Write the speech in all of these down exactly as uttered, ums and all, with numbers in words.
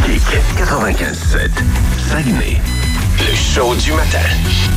Majestic quatre-vingt-quinze sept. Saguenay. Le show du matin.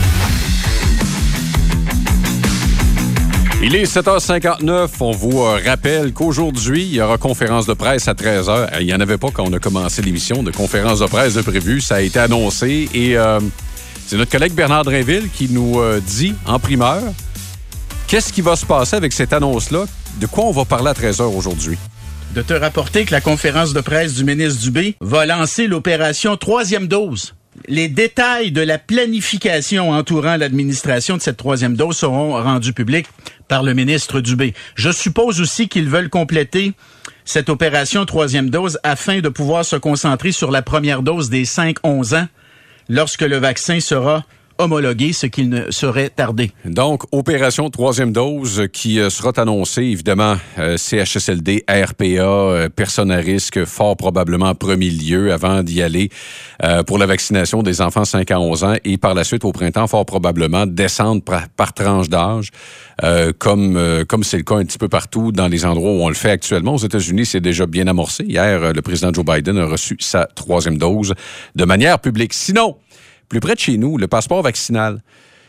Il est sept heures cinquante-neuf. On vous rappelle qu'aujourd'hui, il y aura conférence de presse à treize heures. Il n'y en avait pas quand on a commencé l'émission de conférence de presse de prévu. Ça a été annoncé et euh, c'est notre collègue Bernard Drainville qui nous euh, dit en primeur qu'est-ce qui va se passer avec cette annonce-là. De quoi on va parler à treize heures aujourd'hui? De te rapporter que la conférence de presse du ministre Dubé va lancer l'opération troisième dose. Les détails de la planification entourant l'administration de cette troisième dose seront rendus publics par le ministre Dubé. Je suppose aussi qu'ils veulent compléter cette opération troisième dose afin de pouvoir se concentrer sur la première dose des cinq à onze ans lorsque le vaccin sera homologué, ce qu'il ne serait tardé. Donc, opération troisième dose qui euh, sera annoncée, évidemment, euh, C H S L D, R P A, euh, personnes à risque, fort probablement en premier lieu avant d'y aller euh, pour la vaccination des enfants cinq à onze ans et par la suite, au printemps, fort probablement descendre par, par tranche d'âge, euh, comme euh, comme c'est le cas un petit peu partout dans les endroits où on le fait actuellement. Aux États-Unis, c'est déjà bien amorcé. Hier, euh, le président Joe Biden a reçu sa troisième dose de manière publique. Sinon, plus près de chez nous, le passeport vaccinal.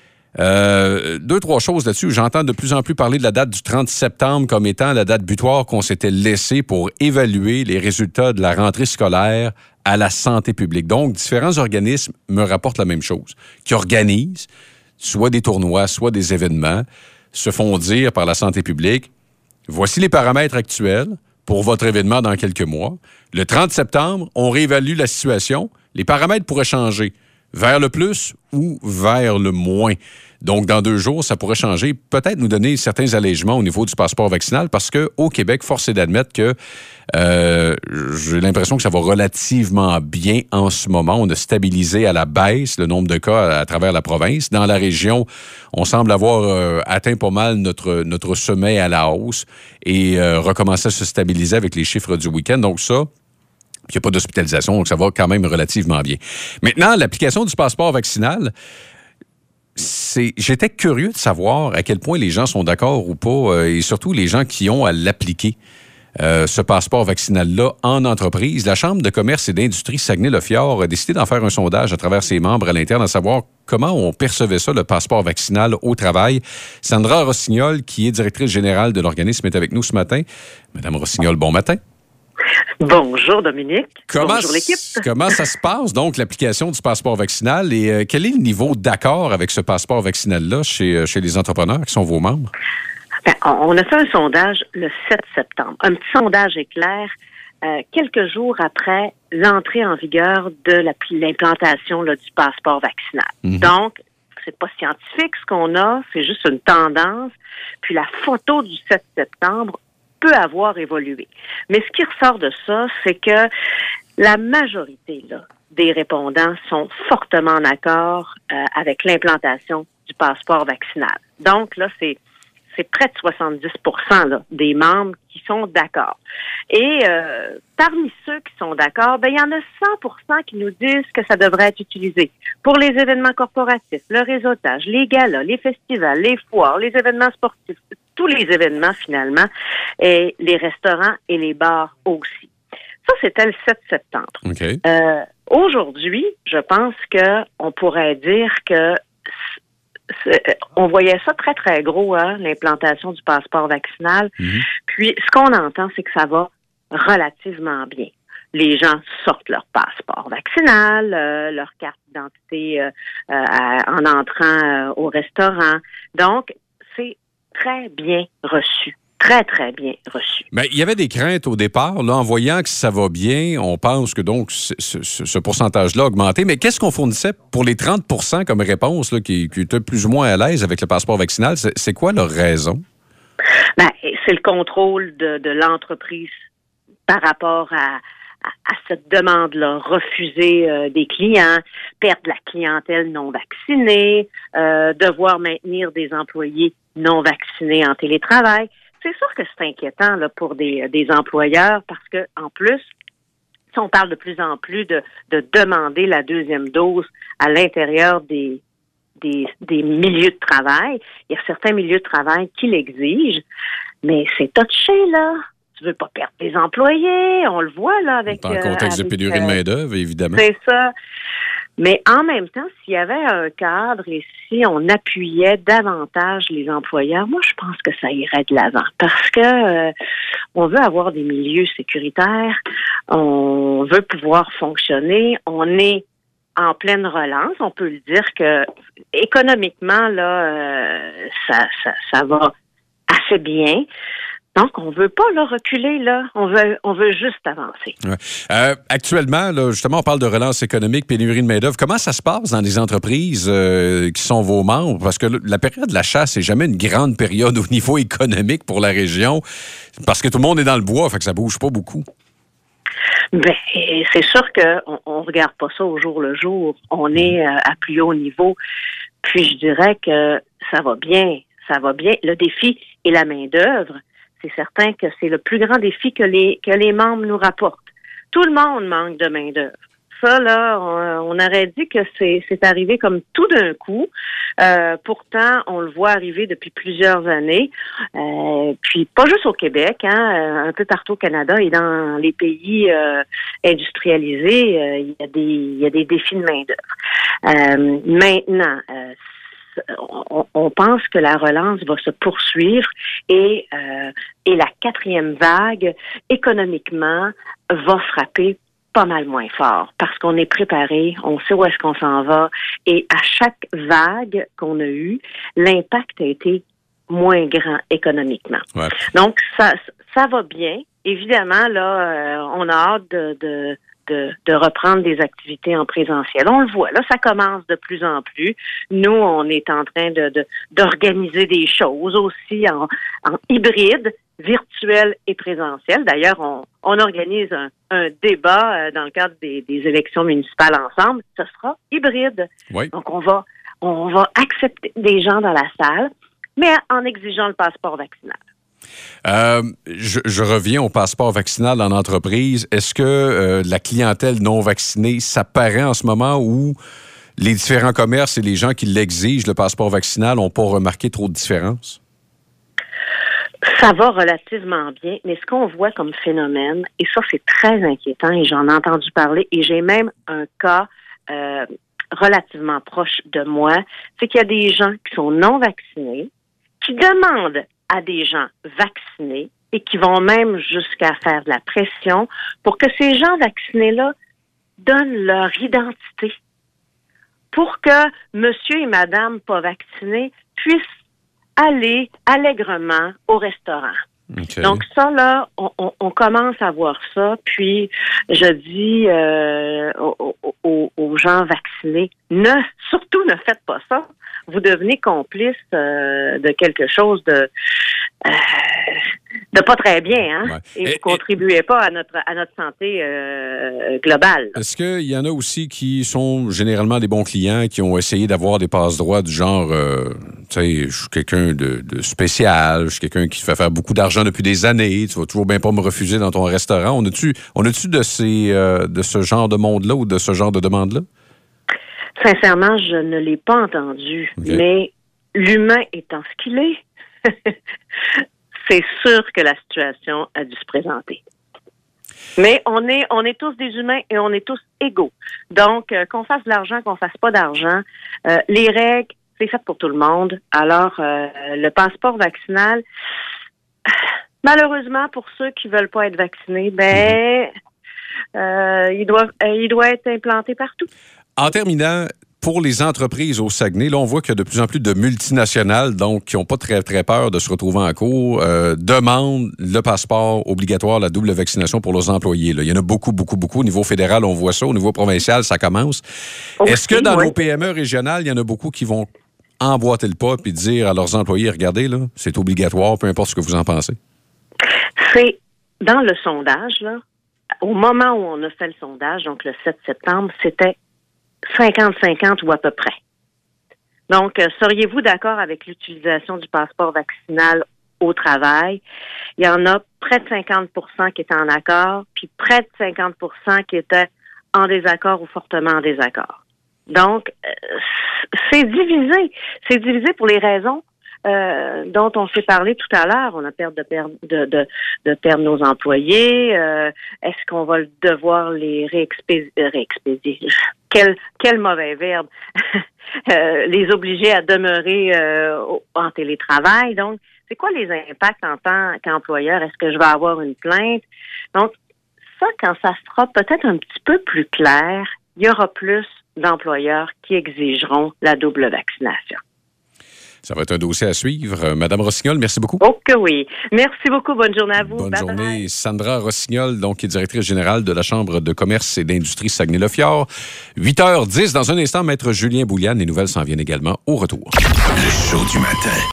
Euh, deux, trois choses là-dessus. J'entends de plus en plus parler de la date du trente septembre comme étant la date butoir qu'on s'était laissée pour évaluer les résultats de la rentrée scolaire à la santé publique. Donc, différents organismes me rapportent la même chose, qui organisent soit des tournois, soit des événements, se font dire par la santé publique, voici les paramètres actuels pour votre événement dans quelques mois. Le trente septembre, on réévalue la situation. Les paramètres pourraient changer. Vers le plus ou vers le moins. Donc, dans deux jours, ça pourrait changer, peut-être nous donner certains allègements au niveau du passeport vaccinal parce qu'au Québec, force est d'admettre que euh, j'ai l'impression que ça va relativement bien en ce moment. On a stabilisé à la baisse le nombre de cas à, à travers la province. Dans la région, on semble avoir euh, atteint pas mal notre, notre sommet à la hausse et euh, recommencer à se stabiliser avec les chiffres du week-end. Donc ça, il n'y a pas d'hospitalisation, donc ça va quand même relativement bien. Maintenant, l'application du passeport vaccinal, c'est, j'étais curieux de savoir à quel point les gens sont d'accord ou pas, euh, et surtout les gens qui ont à l'appliquer, euh, ce passeport vaccinal-là, en entreprise. La Chambre de commerce et d'industrie Saguenay-le-Fjord a décidé d'en faire un sondage à travers ses membres à l'interne, à savoir comment on percevait ça, le passeport vaccinal au travail. Sandra Rossignol, qui est directrice générale de l'organisme, est avec nous ce matin. Madame Rossignol, bon matin. Bonjour Dominique. Comment, Bonjour l'équipe. Comment ça se passe, donc, l'application du passeport vaccinal et euh, quel est le niveau d'accord avec ce passeport vaccinal-là chez, chez les entrepreneurs qui sont vos membres? Ben, on a fait un sondage le sept septembre. Un petit sondage éclair euh, quelques jours après l'entrée en vigueur de la, l'implantation là, du passeport vaccinal. Mm-hmm. Donc, c'est pas scientifique ce qu'on a, c'est juste une tendance. Puis la photo du sept septembre peut avoir évolué. Mais ce qui ressort de ça, c'est que la majorité là, des répondants sont fortement en accord euh, avec l'implantation du passeport vaccinal. Donc là, c'est c'est près de soixante-dix pour cent là, des membres qui sont d'accord. Et euh, parmi ceux qui sont d'accord, ben il y en a cent pour cent qui nous disent que ça devrait être utilisé pour les événements corporatifs, le réseautage, les galas, les festivals, les foires, les événements sportifs, tous les événements finalement, et les restaurants et les bars aussi. Ça, c'était le sept septembre. Okay. Euh, aujourd'hui, je pense que on pourrait dire que c'est, on voyait ça très, très gros, hein, l'implantation du passeport vaccinal. Mm-hmm. Puis, ce qu'on entend, c'est que ça va relativement bien. Les gens sortent leur passeport vaccinal, euh, leur carte d'identité euh, euh, en entrant euh, au restaurant. Donc, c'est très bien reçu. Très, très bien reçu. Bien, il y avait des craintes au départ. Là, en voyant que ça va bien, on pense que donc ce, ce, ce pourcentage-là a augmenté. Mais qu'est-ce qu'on fournissait pour les trente pour cent comme réponse là, qui, qui étaient plus ou moins à l'aise avec le passeport vaccinal? C'est, c'est quoi leur raison? Bien, c'est le contrôle de, de l'entreprise par rapport à, à, à cette demande-là. Refuser euh, des clients, perdre la clientèle non vaccinée, euh, devoir maintenir des employés non vaccinés en télétravail. C'est sûr que c'est inquiétant là, pour des, des employeurs parce que en plus, si on parle de plus en plus de, de demander la deuxième dose à l'intérieur des, des, des milieux de travail, il y a certains milieux de travail qui l'exigent, mais c'est touché, là. tu veux pas perdre tes employés, on le voit là avec... Dans le contexte euh, avec, de pénurie de euh, main-d'œuvre, évidemment. C'est ça. Mais en même temps, s'il y avait un cadre et si on appuyait davantage les employeurs, moi, je pense que ça irait de l'avant. Parce que euh, on veut avoir des milieux sécuritaires, on veut pouvoir fonctionner, on est en pleine relance. On peut le dire que économiquement, là, euh, ça, ça, ça va assez bien. Donc, on veut pas là, reculer, là. On veut, on veut juste avancer. Ouais. Euh, actuellement, là, justement, on parle de relance économique, pénurie de main-d'œuvre. Comment ça se passe dans les entreprises euh, qui sont vos membres? Parce que la période de la chasse, c'est jamais une grande période au niveau économique pour la région, parce que tout le monde est dans le bois, fait que ça bouge pas beaucoup. Ben, c'est sûr qu'on on regarde pas ça au jour le jour. On est euh, à plus haut niveau. Puis, je dirais que ça va bien. Ça va bien. Le défi est la main-d'œuvre. C'est certain que c'est le plus grand défi que les que les membres nous rapportent. Tout le monde manque de main-d'œuvre. Ça, là, on, on aurait dit que c'est, c'est arrivé comme tout d'un coup. Euh, pourtant, on le voit arriver depuis plusieurs années. Euh, puis pas juste au Québec, hein, un peu partout au Canada et dans les pays euh, industrialisés, euh, il y a des il y a des défis de main-d'œuvre. Euh, maintenant, euh, On, on pense que la relance va se poursuivre et, euh, et la quatrième vague, économiquement, va frapper pas mal moins fort parce qu'on est préparé, on sait où est-ce qu'on s'en va et à chaque vague qu'on a eue, l'impact a été moins grand économiquement. Ouais. Donc, ça, ça va bien. Évidemment, là, euh, on a hâte de... de De, de reprendre des activités en présentiel. On le voit, là, ça commence de plus en plus. Nous, on est en train de, de d'organiser des choses aussi en, en hybride, virtuel et présentiel. D'ailleurs, on, on organise un, un débat dans le cadre des, des élections municipales ensemble. Ce sera hybride. Oui. Donc, on va, on va accepter des gens dans la salle, mais en exigeant le passeport vaccinal. Euh, je, je reviens au passeport vaccinal en entreprise. Est-ce que euh, la clientèle non vaccinée, ça paraît en ce moment où les différents commerces et les gens qui l'exigent, le passeport vaccinal, n'ont pas remarqué trop de différence? Ça va relativement bien, mais ce qu'on voit comme phénomène, et ça c'est très inquiétant, et j'en ai entendu parler, et j'ai même un cas euh, relativement proche de moi, c'est qu'il y a des gens qui sont non vaccinés, qui demandent à des gens vaccinés et qui vont même jusqu'à faire de la pression pour que ces gens vaccinés-là donnent leur identité pour que monsieur et madame pas vaccinés puissent aller allègrement au restaurant. Okay. Donc ça, là, on, on, on commence à voir ça, puis je dis euh, aux, aux, aux gens vaccinés, ne surtout ne faites pas ça. Vous devenez complice euh, de quelque chose de euh, de pas très bien, hein? Ouais. Et, et vous contribuez et, pas à notre à notre santé euh, globale. Est-ce qu'il y en a aussi qui sont généralement des bons clients qui ont essayé d'avoir des passe-droits du genre, euh, tu sais, je suis quelqu'un de, de spécial, je suis quelqu'un qui te fait faire beaucoup d'argent depuis des années, tu vas toujours bien pas me refuser dans ton restaurant. On a-tu, on a-tu de ces euh, de ce genre de monde-là ou de ce genre de demande-là? Sincèrement, je ne l'ai pas entendu, okay. Mais l'humain étant ce qu'il est, c'est sûr que la situation a dû se présenter. Mais on est on est tous des humains et on est tous égaux. Donc, euh, qu'on fasse de l'argent, qu'on fasse pas d'argent, euh, les règles, c'est fait pour tout le monde. Alors, euh, le passeport vaccinal, malheureusement, pour ceux qui veulent pas être vaccinés, ben, euh, il doit euh, il doit être implanté partout. En terminant, pour les entreprises au Saguenay, là, on voit qu'il y a de plus en plus de multinationales, donc qui n'ont pas très, très peur de se retrouver en cours, euh, demandent le passeport obligatoire, la double vaccination pour leurs employés. Là. Il y en a beaucoup, beaucoup, beaucoup. Au niveau fédéral, on voit ça. Au niveau provincial, ça commence. Okay, Est-ce que dans oui. nos P M E régionales, il y en a beaucoup qui vont emboîter le pas et dire à leurs employés, regardez, là, c'est obligatoire, peu importe ce que vous en pensez? C'est dans le sondage, là, au moment où on a fait le sondage, donc le sept septembre, c'était cinquante cinquante ou à peu près. Donc, euh, seriez-vous d'accord avec l'utilisation du passeport vaccinal au travail? Il y en a près de cinquante pour cent qui étaient en accord, puis près de cinquante pour cent qui étaient en désaccord ou fortement en désaccord. Donc, euh, c'est divisé. C'est divisé pour les raisons euh, dont on s'est parlé tout à l'heure. On a peur de perdre, de, de, de perdre nos employés. Euh, est-ce qu'on va devoir les réexpédier? réexpédier? Quel, quel mauvais verbe. euh, les obliger à demeurer euh, en télétravail. Donc, c'est quoi les impacts en tant qu'employeur? Est-ce que je vais avoir une plainte? Donc, ça, quand ça sera peut-être un petit peu plus clair, il y aura plus d'employeurs qui exigeront la double vaccination. Ça va être un dossier à suivre. Madame Rossignol, merci beaucoup. Oh que oui. Merci beaucoup. Bonne journée à vous. Bonne bye journée. Bye. Sandra Rossignol, donc, qui est directrice générale de la Chambre de commerce et d'industrie Saguenay-le-Fjord. huit heures dix, dans un instant, Maître Julien Bouliane. Les nouvelles s'en viennent également au retour. Le show du matin.